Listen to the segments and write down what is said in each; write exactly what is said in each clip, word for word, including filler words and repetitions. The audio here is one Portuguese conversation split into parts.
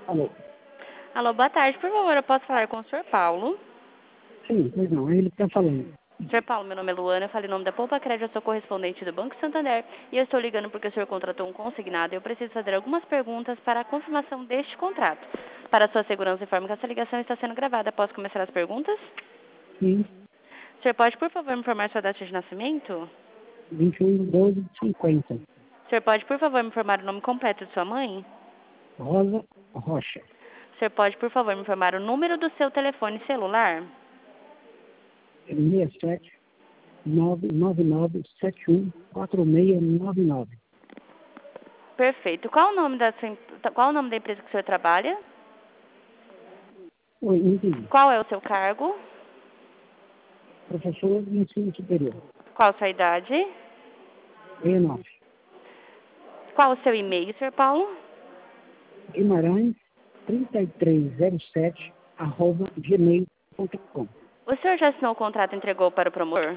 Alô? Alô, boa tarde. Por favor, eu posso falar com o senhor Paulo? Sim, pois não, é ele que está falando. senhor Paulo, meu nome é Luana, eu falei em nome da Poupa Crédito, eu sou correspondente do Banco Santander e eu estou ligando porque o senhor contratou um consignado e eu preciso fazer algumas perguntas para a confirmação deste contrato. Para a sua segurança, informe que essa ligação está sendo gravada. Posso começar as perguntas? Sim, O senhor pode, por favor, me informar sua data de nascimento? vinte e um, doze, cinquenta. O senhor pode, por favor, me informar o nome completo de sua mãe? Rosa Rocha. O senhor pode, por favor, me informar o número do seu telefone celular? seis sete nove nove nove sete um quatro seis nove nove. Perfeito. Qual o nome da sua, em- qual o nome da empresa que o senhor trabalha? Oi, não entendi. Qual é o seu cargo? Professor de ensino superior. Qual a sua idade? sessenta e nove. Qual o seu e-mail, senhor Paulo? Guimarães trinta e três zero sete arroba gmail ponto com. O senhor já assinou o contrato e entregou para o promotor?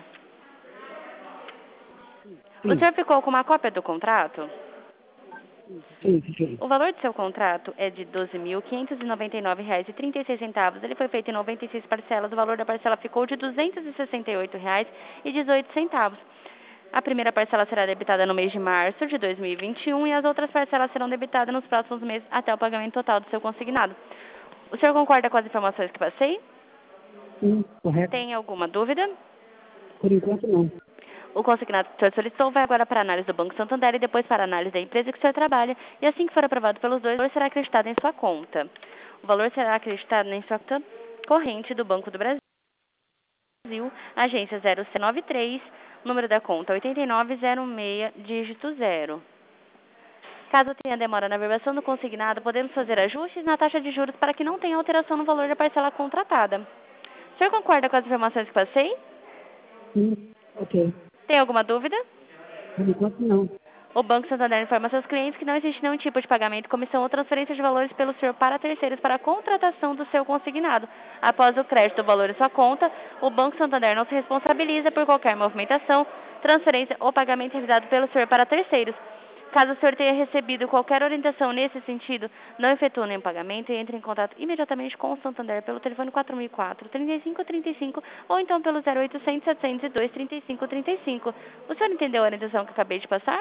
O Sim, senhor ficou com uma cópia do contrato? sim, fiquei. O valor do seu contrato é de doze mil quinhentos e noventa e nove reais e trinta e seis centavos. Ele foi feito em noventa e seis parcelas. O valor da parcela ficou de duzentos e sessenta e oito reais e dezoito centavos. A primeira parcela será debitada no mês de março de dois mil e vinte e um e as outras parcelas serão debitadas nos próximos meses até o pagamento total do seu consignado. O senhor concorda com as informações que passei? Sim, correto. Tem alguma dúvida? Por enquanto não. O consignado que o senhor solicitou vai agora para a análise do Banco Santander e depois para a análise da empresa que o senhor trabalha. E assim que for aprovado pelos dois, o valor será acreditado em sua conta. O valor será acreditado em sua conta corrente do Banco do Brasil, agência zero C nove três, número da conta oito nove zero seis, dígito zero. Caso tenha demora na verbação do consignado, podemos fazer ajustes na taxa de juros para que não tenha alteração no valor da parcela contratada. O senhor concorda com as informações que passei? Sim, ok. Tem alguma dúvida? Por enquanto não. O Banco Santander informa seus clientes que não existe nenhum tipo de pagamento, comissão ou transferência de valores pelo senhor para terceiros para a contratação do seu consignado. Após o crédito do valor em sua conta, o Banco Santander não se responsabiliza por qualquer movimentação, transferência ou pagamento realizado pelo senhor para terceiros. Caso o senhor tenha recebido qualquer orientação nesse sentido, não efetue nenhum pagamento e entre em contato imediatamente com o Santander pelo telefone quatro mil e quatro, trinta e cinco trinta e cinco ou então pelo zero oitocentos, setecentos e dois, trinta e cinco trinta e cinco. O senhor entendeu a orientação que acabei de passar?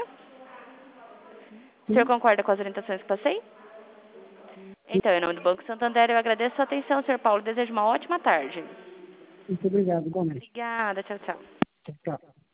O senhor Sim, concorda com as orientações que passei? Então, em nome do Banco Santander, eu agradeço a sua atenção, senhor Paulo. Desejo uma ótima tarde. muito obrigado, igualmente. Obrigada. Tchau, tchau. Tchau, tchau.